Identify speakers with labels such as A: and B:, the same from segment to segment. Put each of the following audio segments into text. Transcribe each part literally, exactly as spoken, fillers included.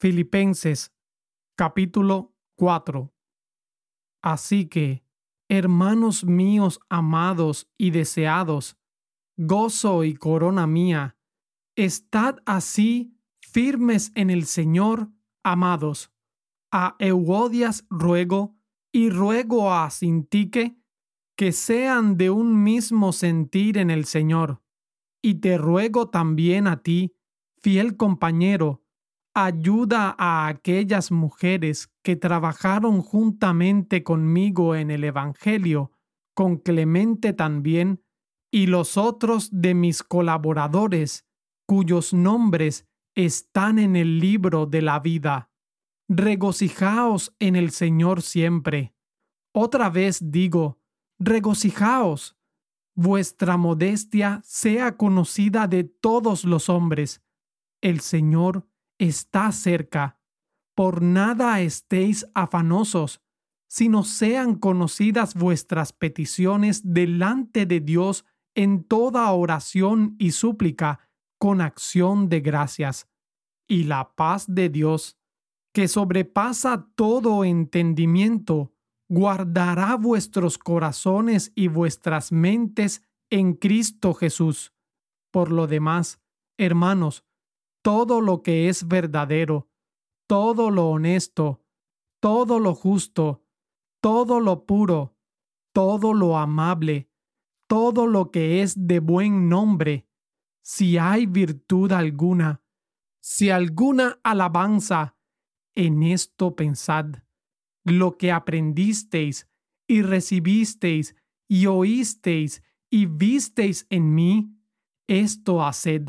A: Filipenses capítulo cuatro. Así que, hermanos míos amados y deseados, gozo y corona mía, estad así firmes en el Señor, amados. A Euodias ruego, y ruego a Sintique, que sean de un mismo sentir en el Señor. Y te ruego también a ti, fiel compañero, ayuda a aquellas mujeres que trabajaron juntamente conmigo en el Evangelio, con Clemente también, y los otros de mis colaboradores, cuyos nombres están en el libro de la vida. Regocijaos en el Señor siempre. Otra vez digo, regocijaos. Vuestra modestia sea conocida de todos los hombres. El Señor está cerca. Por nada estéis afanosos, sino sean conocidas vuestras peticiones delante de Dios en toda oración y súplica con acción de gracias. Y la paz de Dios, que sobrepasa todo entendimiento, guardará vuestros corazones y vuestras mentes en Cristo Jesús. Por lo demás, hermanos, todo lo que es verdadero, todo lo honesto, todo lo justo, todo lo puro, todo lo amable, todo lo que es de buen nombre, si hay virtud alguna, si alguna alabanza, en esto pensad. Lo que aprendisteis y recibisteis y oísteis y visteis en mí, esto haced,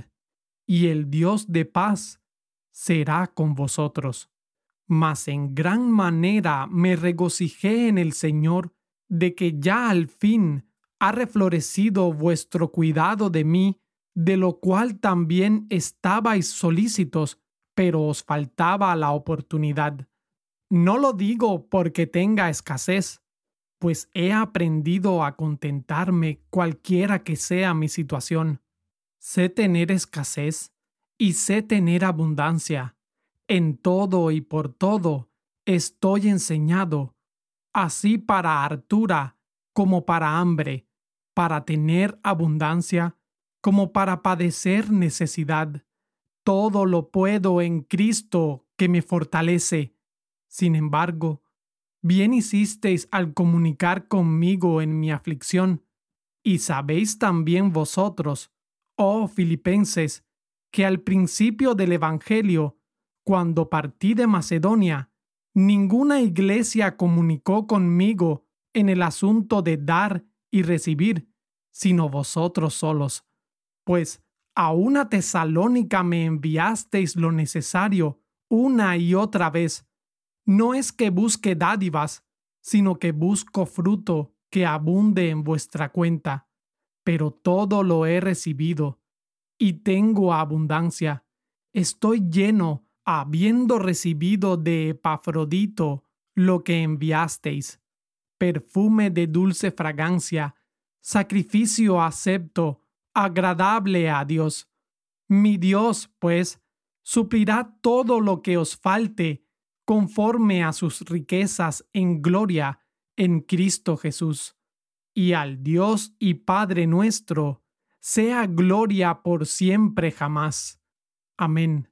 A: y el Dios de paz será con vosotros. Mas en gran manera me regocijé en el Señor de que ya al fin ha reflorecido vuestro cuidado de mí, de lo cual también estabais solícitos, pero os faltaba la oportunidad. No lo digo porque tenga escasez, pues he aprendido a contentarme cualquiera que sea mi situación. Sé tener escasez y sé tener abundancia. En todo y por todo estoy enseñado, así para hartura como para hambre, para tener abundancia como para padecer necesidad. Todo lo puedo en Cristo que me fortalece. Sin embargo, bien hicisteis al comunicar conmigo en mi aflicción, y sabéis también vosotros, oh Filipenses, que al principio del Evangelio, cuando partí de Macedonia, ninguna iglesia comunicó conmigo en el asunto de dar y recibir, sino vosotros solos, pues a una Tesalónica me enviasteis lo necesario una y otra vez. No es que busque dádivas, sino que busco fruto que abunde en vuestra cuenta. Pero todo lo he recibido, y tengo abundancia. Estoy lleno, habiendo recibido de Epafrodito lo que enviasteis, perfume de dulce fragancia, sacrificio acepto, agradable a Dios. Mi Dios, pues, suplirá todo lo que os falte, conforme a sus riquezas en gloria en Cristo Jesús. Y al Dios y Padre nuestro, sea gloria por siempre jamás. Amén.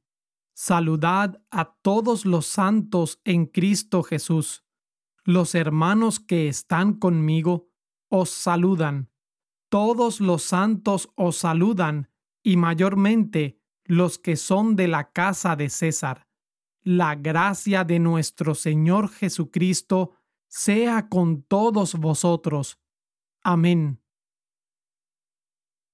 A: Saludad a todos los santos en Cristo Jesús. Los hermanos que están conmigo os saludan. Todos los santos os saludan, y mayormente los que son de la casa de César. La gracia de nuestro Señor Jesucristo sea con todos vosotros. Amén.